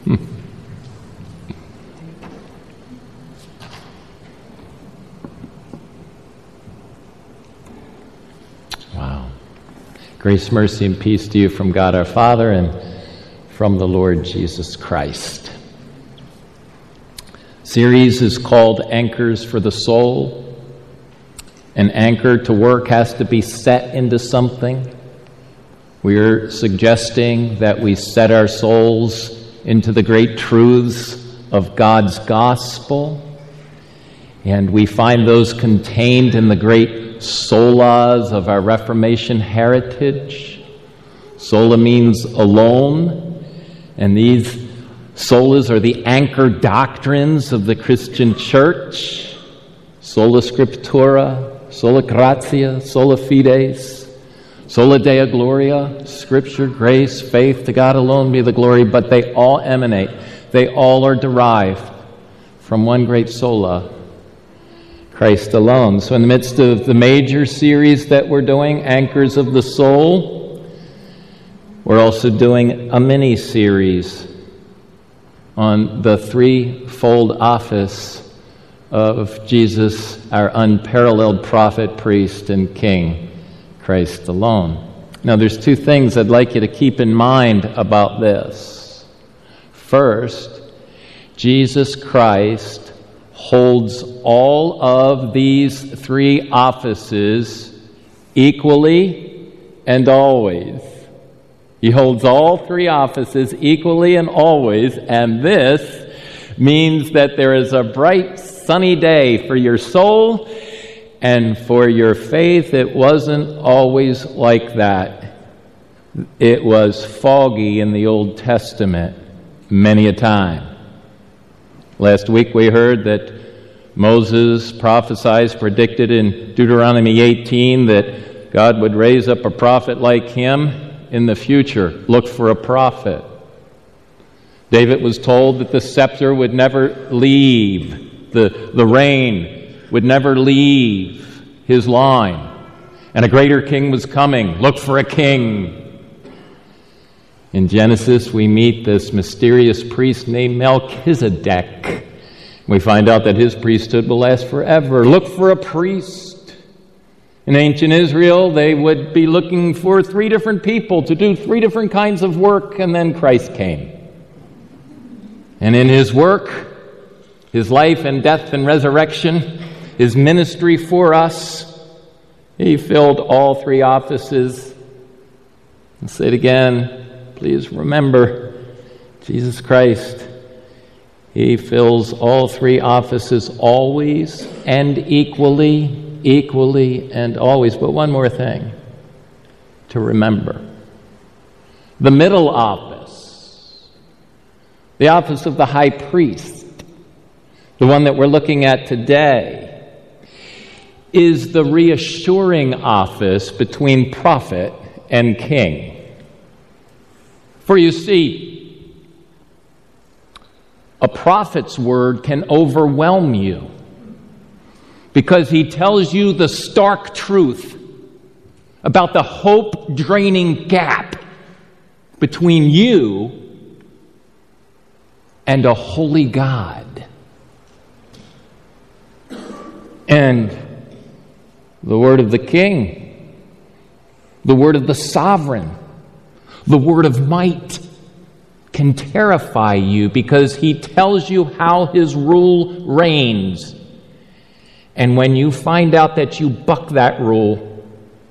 Wow. Grace, mercy, and peace to you from God our Father and from the Lord Jesus Christ. Series is called Anchors for the Soul. An anchor to work has to be set into something. We're suggesting that we set our souls into the great truths of God's gospel. And we find those contained in the great solas of our Reformation heritage. Sola means alone. And these solas are the anchor doctrines of the Christian church. Sola Scriptura, Sola Gratia, Sola Fides, Sola Deo Gloria, Scripture, grace, faith, to God alone be the glory, but they all emanate, they all are derived from one great sola, Christ alone. So in the midst of the major series that we're doing, Anchors of the Soul, we're also doing a mini-series on the threefold office of Jesus, our unparalleled prophet, priest, and king, Christ alone. Now, there's two things I'd like you to keep in mind about this. First, Jesus Christ holds all of these three offices equally and always. He holds all three offices equally and always, and this means that there is a bright, sunny day for your soul, and for your faith, it wasn't always like that. It was foggy in the Old Testament many a time. Last week we heard that Moses predicted in Deuteronomy 18 that God would raise up a prophet like him in the future. Look for a prophet. David was told that the scepter would never leave, the reign would never leave his line, and a greater king was coming. Look for a king. In Genesis, we meet this mysterious priest named Melchizedek. We find out that his priesthood will last forever. Look for a priest. In ancient Israel, they would be looking for three different people to do three different kinds of work, and then Christ came. And in his work, his life and death and resurrection, his ministry for us, he filled all three offices. I'll say it again. Please remember, Jesus Christ, he fills all three offices always and equally and always. But one more thing to remember. The middle office, the office of the high priest, the one that we're looking at today, is the reassuring office between prophet and king. For you see, a prophet's word can overwhelm you because he tells you the stark truth about the hope-draining gap between you and a holy God. And the word of the king, the word of the sovereign, the word of might can terrify you because he tells you how his rule reigns. And when you find out that you buck that rule,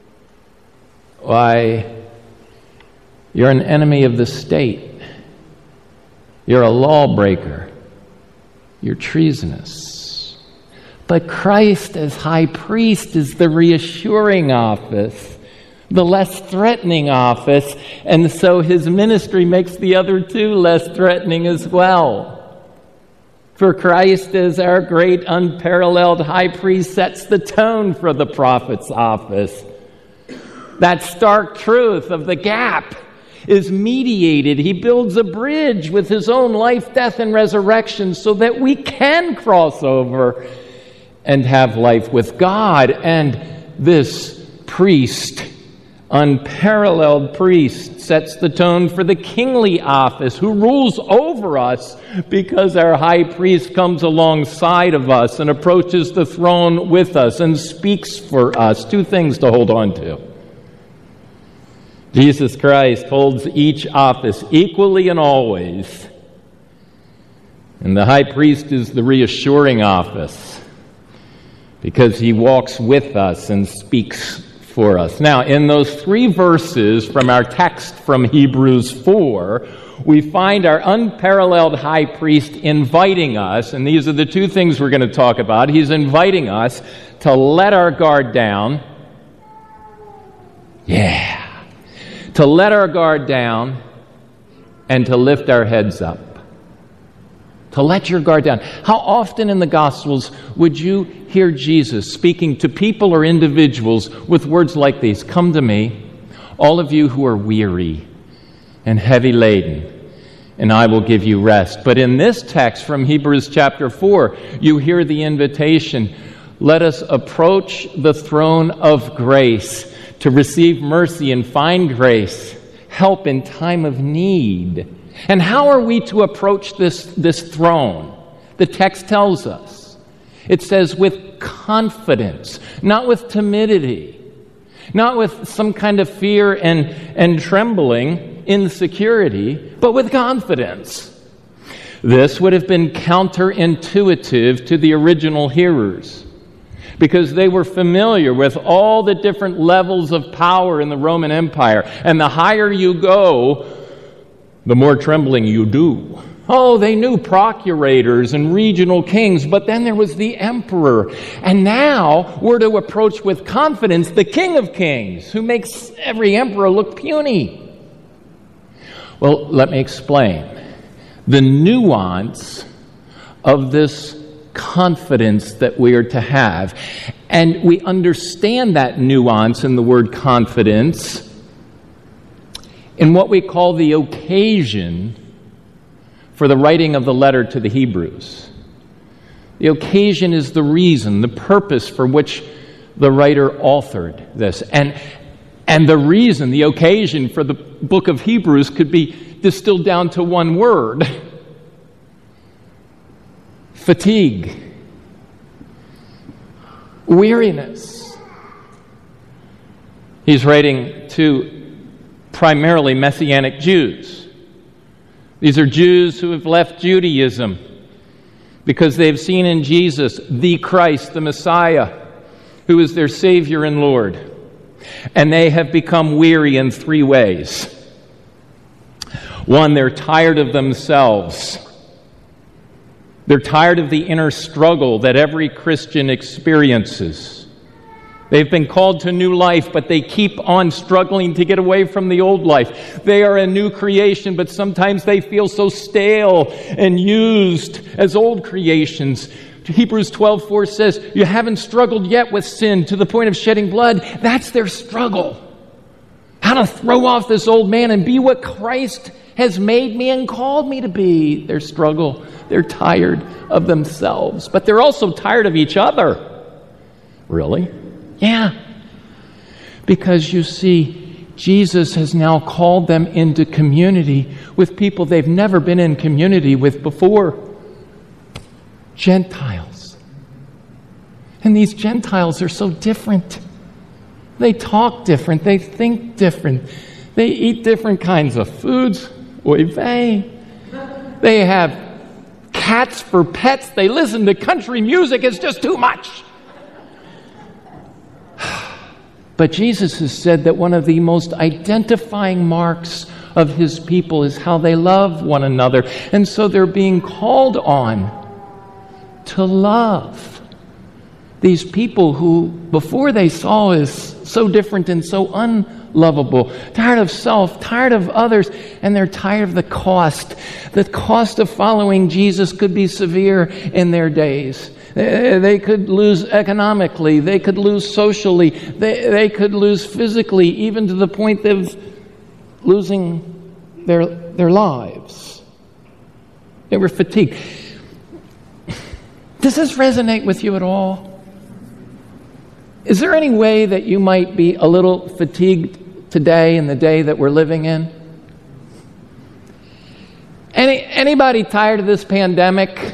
why, you're an enemy of the state. You're a lawbreaker. You're treasonous. But Christ as high priest is the reassuring office, the less threatening office, and so his ministry makes the other two less threatening as well. For Christ as our great unparalleled high priest sets the tone for the prophet's office. That stark truth of the gap is mediated. He builds a bridge with his own life, death, and resurrection so that we can cross over and have life with God. And this priest unparalleled priest, sets the tone for the kingly office, who rules over us because our high priest comes alongside of us and approaches the throne with us and speaks for us. Two things to hold on to. Jesus Christ holds each office equally and always. And the high priest is the reassuring office because he walks with us and speaks for us. Now, in those 3 verses from our text from Hebrews 4, we find our unparalleled high priest inviting us, and these are the 2 things we're going to talk about. He's inviting us to let our guard down. To let our guard down and to lift our heads up. To let your guard down. How often in the Gospels would you hear Jesus speaking to people or individuals with words like these? Come to me, all of you who are weary and heavy laden, and I will give you rest. But in this text from Hebrews chapter 4, you hear the invitation, let us approach the throne of grace to receive mercy and find grace, help in time of need. And how are we to approach this throne? The text tells us. It says with confidence, not with timidity, not with some kind of fear and trembling, insecurity, but with confidence. This would have been counterintuitive to the original hearers because they were familiar with all the different levels of power in the Roman Empire. And the higher you go, the more trembling you do. Oh, they knew procurators and regional kings, but then there was the emperor. And now we're to approach with confidence the King of Kings, who makes every emperor look puny. Well, let me explain the nuance of this confidence that we are to have. And we understand that nuance in the word confidence in what we call the occasion for the writing of the letter to the Hebrews. The occasion is the reason, the purpose for which the writer authored this. And the reason, the occasion for the book of Hebrews could be distilled down to one word: fatigue, weariness. He's writing to primarily Messianic Jews. These are Jews who have left Judaism because they've seen in Jesus the Christ, the Messiah, who is their Savior and Lord. And they have become weary in 3 ways. 1, they're tired of themselves. They're tired of the inner struggle that every Christian experiences. They've been called to new life, but they keep on struggling to get away from the old life. They are a new creation, but sometimes they feel so stale and used as old creations. Hebrews 12:4 says, you haven't struggled yet with sin to the point of shedding blood. That's their struggle. How to throw off this old man and be what Christ has made me and called me to be. Their struggle. They're tired of themselves, but they're also tired of each other. Really? Yeah. Because you see, Jesus has now called them into community with people they've never been in community with before. Gentiles. And these Gentiles are so different. They talk different. They think different. They eat different kinds of foods. Oy vey. They have cats for pets. They listen to country music. It's just too much. But Jesus has said that one of the most identifying marks of his people is how they love one another. And so they're being called on to love these people who before they saw as so different and so unlovable, tired of self, tired of others, and they're tired of the cost. The cost of following Jesus could be severe in their days. They could lose economically. They could lose socially. They could lose physically, even to the point of losing their lives. They were fatigued. Does this resonate with you at all? Is there any way that you might be a little fatigued today in the day that we're living in? Anybody tired of this pandemic?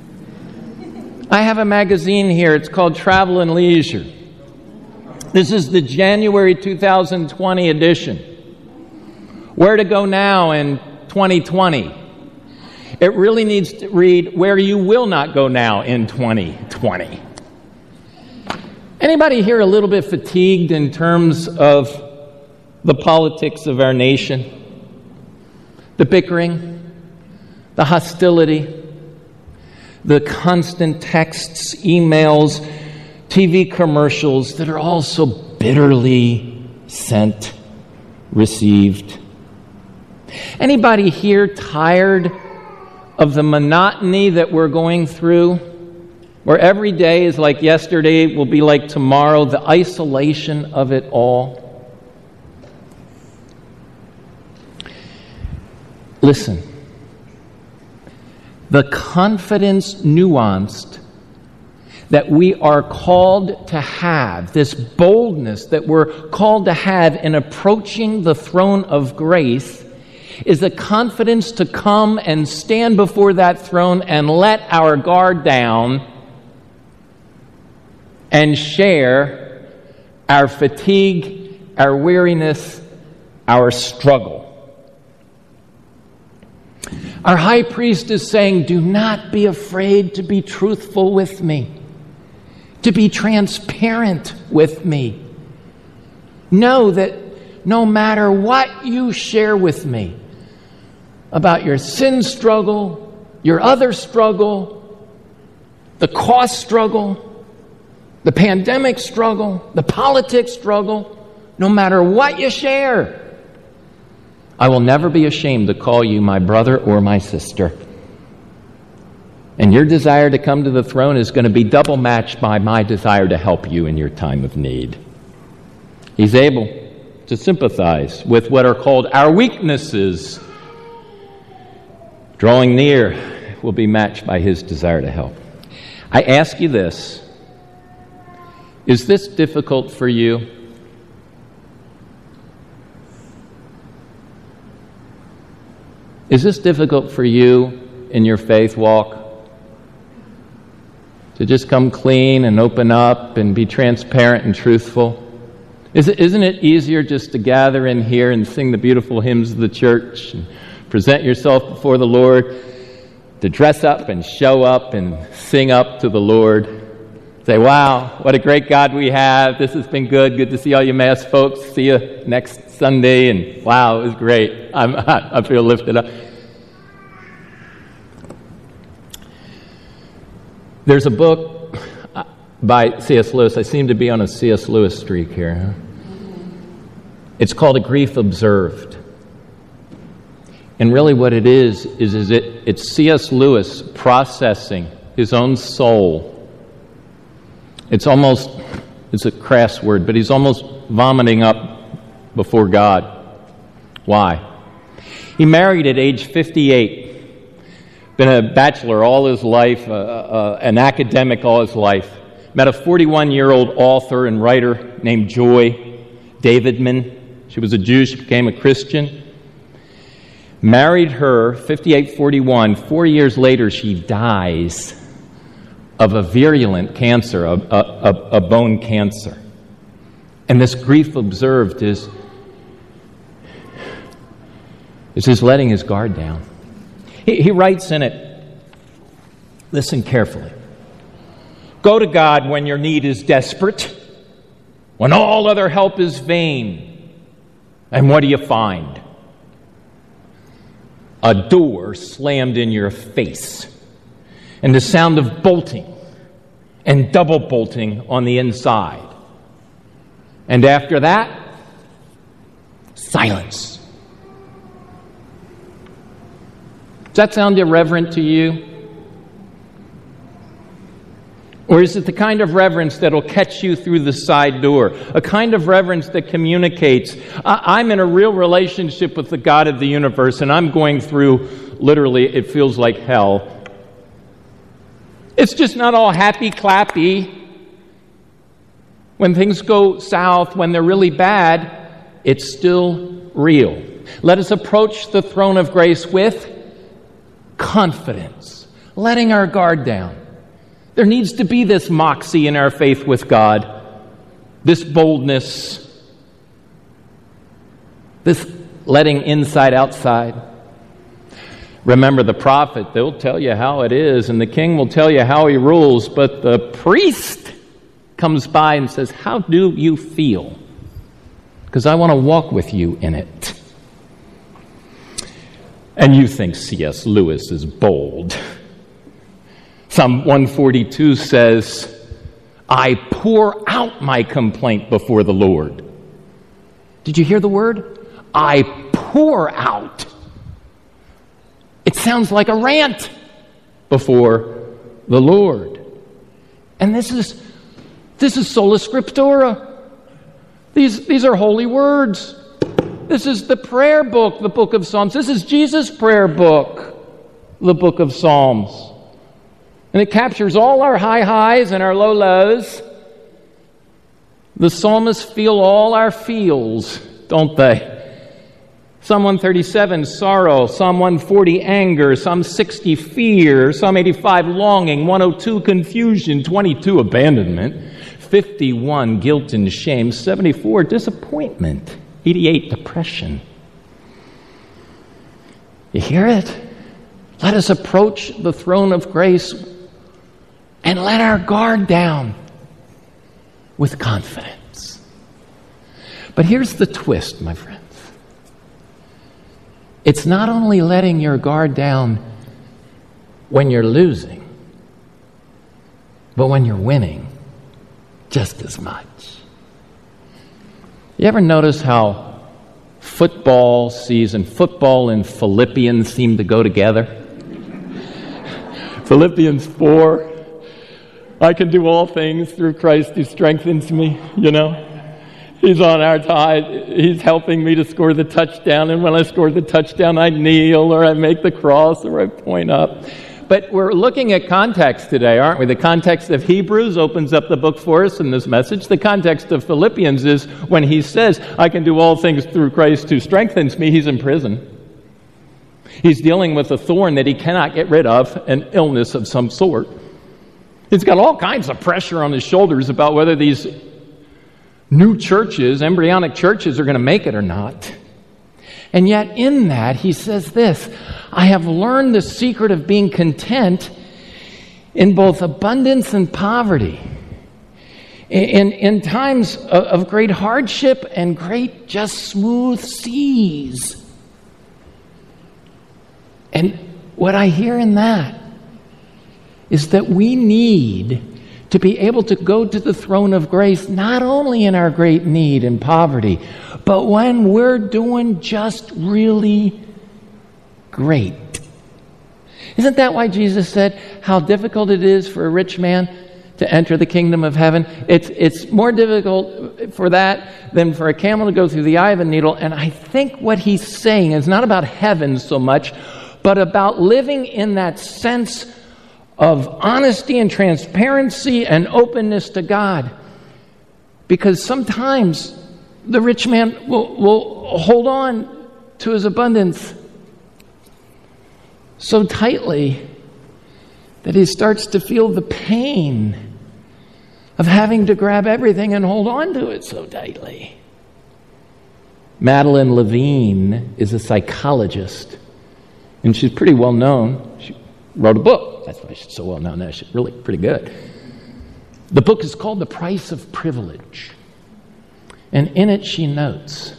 I have a magazine here. It's called Travel and Leisure. This is the January 2020 edition. Where to go now in 2020? It really needs to read where you will not go now in 2020. Anybody here a little bit fatigued in terms of the politics of our nation? The bickering, the hostility, the constant texts, emails, TV commercials that are all so bitterly sent, received. Anybody here tired of the monotony that we're going through, where every day is like yesterday, will be like tomorrow, the isolation of it all? Listen, the confidence nuanced that we are called to have, this boldness that we're called to have in approaching the throne of grace, is a confidence to come and stand before that throne and let our guard down and share our fatigue, our weariness, our struggle. Our high priest is saying, do not be afraid to be truthful with me, to be transparent with me. Know that no matter what you share with me about your sin struggle, your other struggle, the cost struggle, the pandemic struggle, the politics struggle, no matter what you share, I will never be ashamed to call you my brother or my sister. And your desire to come to the throne is going to be double matched by my desire to help you in your time of need. He's able to sympathize with what are called our weaknesses. Drawing near will be matched by his desire to help. I ask you this. Is this difficult for you? Is this difficult for you in your faith walk? To just come clean and open up and be transparent and truthful? Isn't it easier just to gather in here and sing the beautiful hymns of the church and present yourself before the Lord, to dress up and show up and sing up to the Lord? Say, wow, what a great God we have. This has been good. Good to see all you Mass folks. See you next Sunday. And wow, it was great. I feel lifted up. There's a book by C.S. Lewis. I seem to be on a C.S. Lewis streak here. Huh? It's called A Grief Observed. And really what it is it's C.S. Lewis processing his own soul. It's a crass word, but he's almost vomiting up before God. Why? He married at age 58, been a bachelor all his life, an academic all his life. Met a 41-year-old author and writer named Joy Davidman. She was a Jew, she became a Christian. Married her, 58-41. 4 years later, she dies of a virulent cancer, a bone cancer. And this grief observed is his letting his guard down. He writes in it, listen carefully. Go to God when your need is desperate, when all other help is vain. And what do you find? A door slammed in your face, and the sound of bolting and double bolting on the inside. And after that, silence. Does that sound irreverent to you? Or is it the kind of reverence that'll catch you through the side door? A kind of reverence that communicates, I'm in a real relationship with the God of the universe, and I'm going through, literally, it feels like hell. It's just not all happy-clappy. When things go south, when they're really bad, it's still real. Let us approach the throne of grace with confidence, letting our guard down. There needs to be this moxie in our faith with God, this boldness, this letting inside outside. Remember the prophet, they'll tell you how it is, and the king will tell you how he rules, but the priest comes by and says, how do you feel? Because I want to walk with you in it. And you think C.S. Lewis is bold. Psalm 142 says, I pour out my complaint before the Lord. Did you hear the word? I pour out. It sounds like a rant before the Lord. And this is sola scriptura. These are holy words. This is the prayer book, the book of Psalms. This is Jesus' prayer book, the book of Psalms. And it captures all our high highs and our low lows. The psalmists feel all our feels, don't they? Psalm 137, sorrow. Psalm 140, anger. Psalm 60, fear. Psalm 85, longing. 102, confusion. 22, abandonment. 51, guilt and shame. 74, disappointment. 88, depression. You hear it? Let us approach the throne of grace and let our guard down with confidence. But here's the twist, my friends. It's not only letting your guard down when you're losing, but when you're winning just as much. You ever notice how football and Philippians seem to go together? Philippians 4, I can do all things through Christ who strengthens me, you know. He's on our side. He's helping me to score the touchdown. And when I score the touchdown, I kneel or I make the cross or I point up. But we're looking at context today, aren't we? The context of Hebrews opens up the book for us in this message. The context of Philippians is when he says, I can do all things through Christ who strengthens me. He's in prison. He's dealing with a thorn that he cannot get rid of, an illness of some sort. He's got all kinds of pressure on his shoulders about whether these new churches, embryonic churches, are going to make it or not. And yet in that, he says this, I have learned the secret of being content in both abundance and poverty, in times of great hardship and great just smooth seas. And what I hear in that is that we need to be able to go to the throne of grace, not only in our great need and poverty, but when we're doing just really great. Isn't that why Jesus said how difficult it is for a rich man to enter the kingdom of heaven? It's more difficult for that than for a camel to go through the eye of a needle. And I think what he's saying is not about heaven so much, but about living in that sense of honesty and transparency and openness to God. Because sometimes the rich man will hold on to his abundance so tightly that he starts to feel the pain of having to grab everything and hold on to it so tightly. Madeline Levine is a psychologist, and she's pretty well known. She wrote a book. That's why she's so well known now. She's really pretty good. The book is called The Price of Privilege. And in it she notes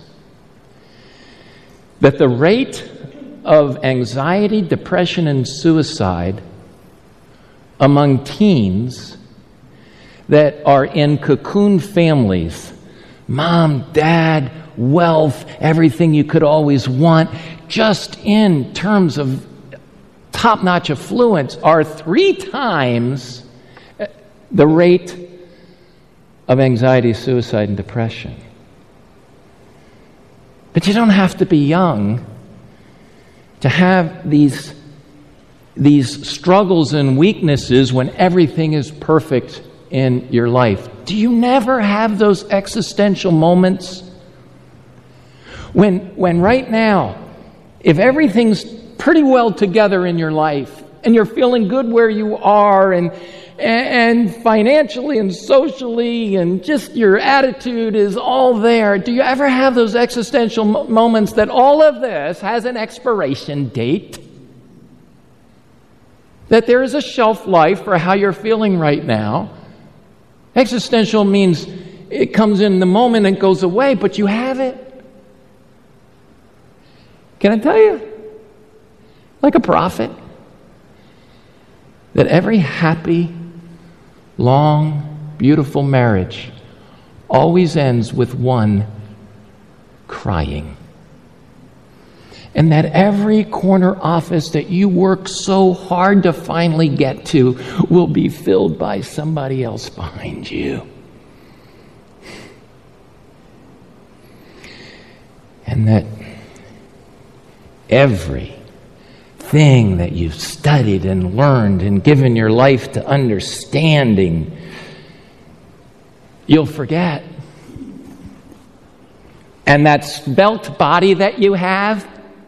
that the rate of anxiety, depression, and suicide among teens that are in cocoon families, mom, dad, wealth, everything you could always want, just in terms of top-notch affluence, are 3 times the rate of anxiety, suicide, and depression. But you don't have to be young to have these struggles and weaknesses when everything is perfect in your life. Do you never have those existential moments When right now, if everything's pretty well together in your life, and you're feeling good where you are, and financially and socially, and just your attitude is all there, do you ever have those existential moments that all of this has an expiration date? That there is a shelf life for how you're feeling right now? Existential means it comes in the moment and goes away, but you have it. Can I tell you, like a prophet, that every happy, long, beautiful marriage always ends with one crying. And that every corner office that you work so hard to finally get to will be filled by somebody else behind you. And that everything that you've studied and learned and given your life to understanding, you'll forget. And that svelte body that you have,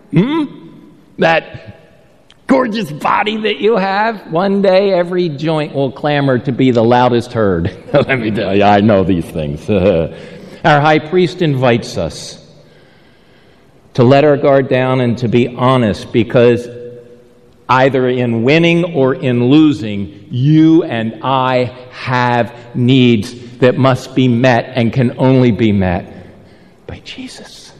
that gorgeous body that you have, one day every joint will clamor to be the loudest heard. Let me tell you, I know these things. Our high priest invites us to let our guard down and to be honest, because either in winning or in losing, you and I have needs that must be met and can only be met by Jesus.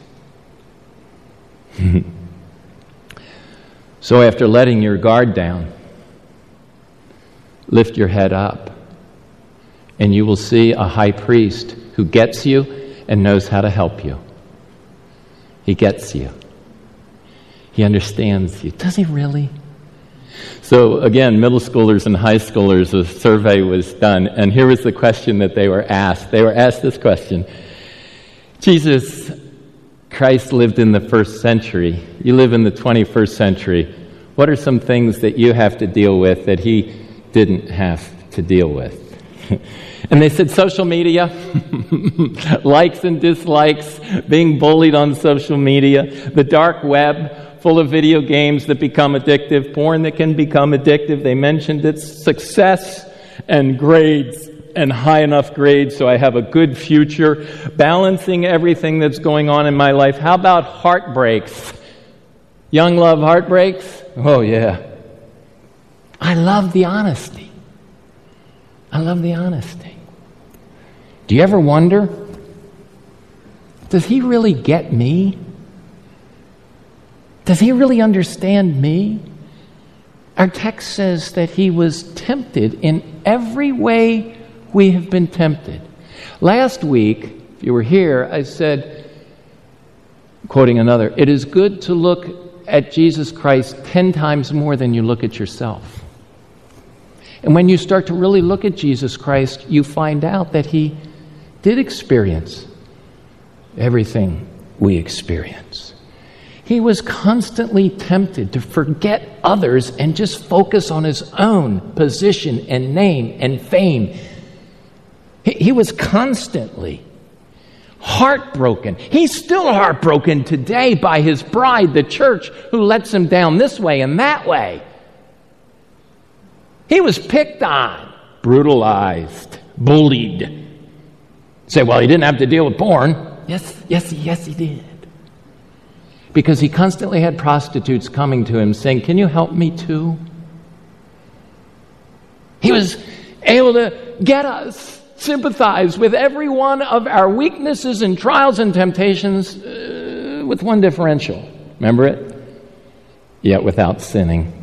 So after letting your guard down, lift your head up, and you will see a high priest who gets you and knows how to help you. He gets you. He understands you. Does he really? So again, middle schoolers and high schoolers, a survey was done, and here was the question that they were asked. They were asked this question: Jesus Christ lived in the first century. You live in the 21st century. What are some things that you have to deal with that he didn't have to deal with? And they said social media, likes and dislikes, being bullied on social media, the dark web, full of video games that become addictive, porn that can become addictive. They mentioned its success and grades and high enough grades so I have a good future, balancing everything that's going on in my life. How about heartbreaks? Young love heartbreaks? Oh, yeah. I love the honesty. I love the honesty. Do you ever wonder, does he really get me? Does he really understand me? Our text says that he was tempted in every way we have been tempted. Last week, if you were here, I said, quoting another, it is good to look at Jesus Christ 10 times more than you look at yourself. And when you start to really look at Jesus Christ, you find out that he did experience everything we experience. He was constantly tempted to forget others and just focus on his own position and name and fame. He was constantly heartbroken. He's still heartbroken today by his bride, the church, who lets him down this way and that way. He was picked on, brutalized, bullied. Say, well, he didn't have to deal with porn. Yes, he did. Because he constantly had prostitutes coming to him saying, can you help me too? He was able to get us, sympathize with every one of our weaknesses and trials and temptations with one differential. Remember it? Yet without sinning.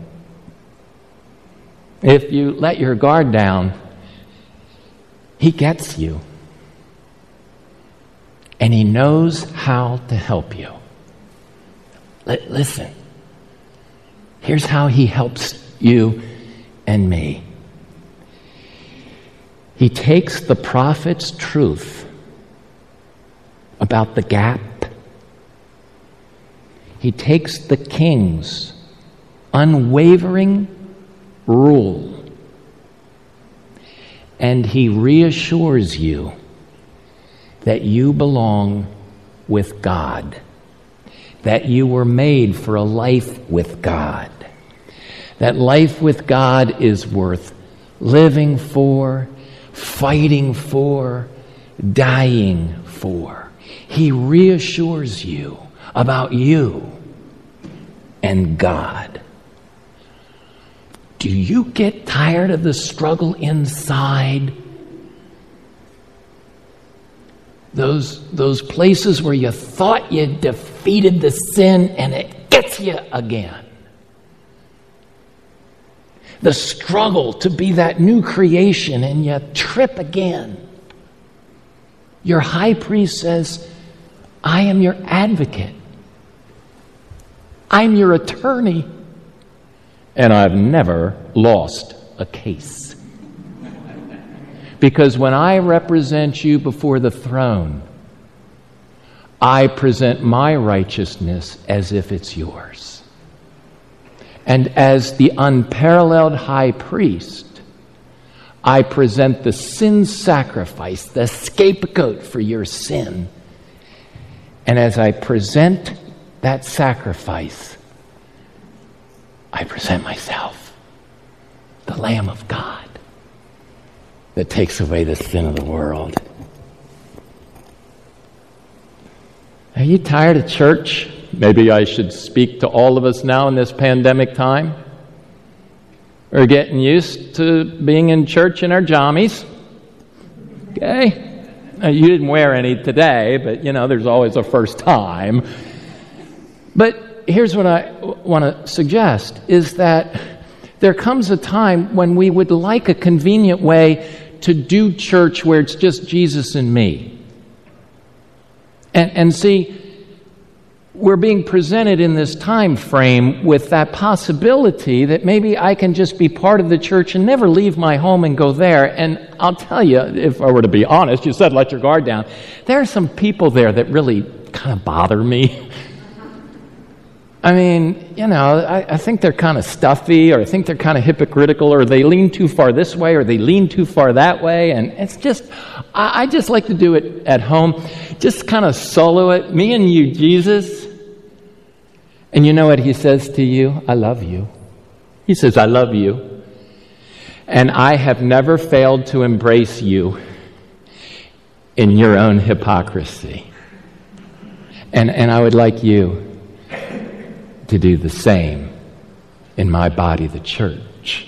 If you let your guard down, he gets you. And he knows how to help you. Listen. Here's how he helps you and me. He takes the prophet's truth about the gap. He takes the king's unwavering rule, and he reassures you that you belong with God that you were made for a life with God. That life with God is worth living for, fighting for, dying for. He reassures you about you and God. Do you get tired of the struggle inside? Those places where you thought you defeated the sin and it gets you again. The struggle to be that new creation and you trip again. Your high priest says, I am your advocate. I'm your attorney. And I've never lost a case. Because when I represent you before the throne, I present my righteousness as if it's yours. And as the unparalleled high priest, I present the sin sacrifice, the scapegoat for your sin. And as I present that sacrifice, I present myself, the Lamb of God that takes away the sin of the world. Are you tired of church? Maybe I should speak to all of us now in this pandemic time. We're getting used to being in church in our jammies. Okay? Now, you didn't wear any today, but there's always a first time. But here's what I want to suggest, is that there comes a time when we would like a convenient way to do church where it's just Jesus and me. And see, we're being presented in this time frame with that possibility that maybe I can just be part of the church and never leave my home and go there. And I'll tell you, if I were to be honest, you said let your guard down. There are some people there that really kind of bother me. I mean, I think they're kind of stuffy, or I think they're kind of hypocritical, or they lean too far this way, or they lean too far that way. And it's just, I just like to do it at home. Just kind of solo it. Me and you, Jesus. And you know what he says to you? I love you. He says, I love you. And I have never failed to embrace you in your own hypocrisy. And I would like you to do the same in my body, the church.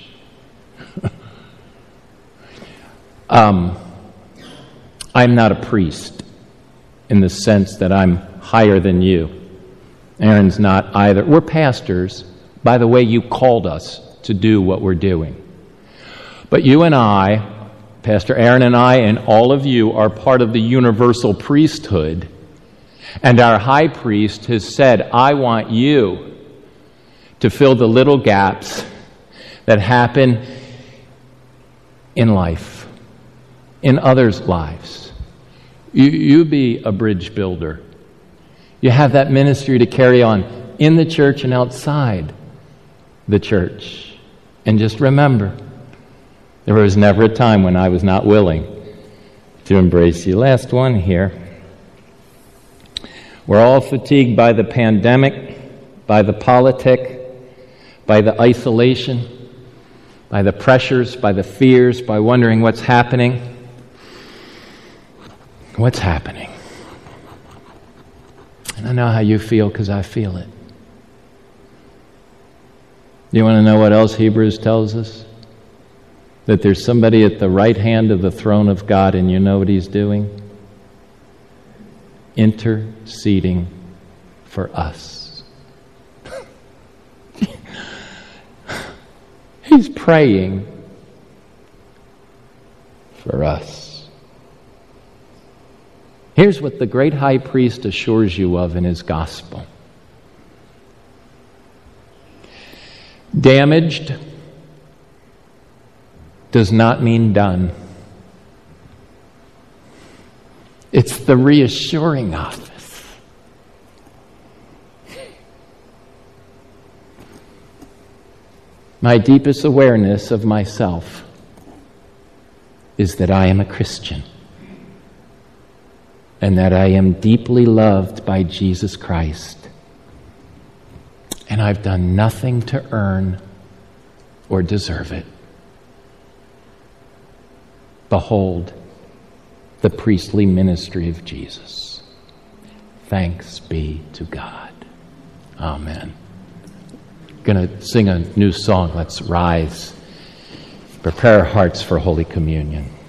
I'm not a priest in the sense that I'm higher than you. Aaron's not either. We're pastors by the way you called us to do what we're doing. But you and I, Pastor Aaron and I, and all of you are part of the universal priesthood. And our high priest has said, I want you to fill the little gaps that happen in life, in others' lives. You be a bridge builder. You have that ministry to carry on in the church and outside the church. And just remember, there was never a time when I was not willing to embrace you. Last one here. We're all fatigued by the pandemic, by the politic, by the isolation, by the pressures, by the fears, by wondering what's happening. What's happening? And I know how you feel because I feel it. You want to know what else Hebrews tells us? That there's somebody at the right hand of the throne of God, and you know what he's doing? Interceding for us. He's praying for us. Here's what the great high priest assures you of in his gospel. Damaged does not mean done. It's the reassuring office. My deepest awareness of myself is that I am a Christian and that I am deeply loved by Jesus Christ and I've done nothing to earn or deserve it. Behold, the priestly ministry of Jesus. Thanks be to God. Amen. Going to sing a new song. Let's rise. Prepare our hearts for Holy Communion.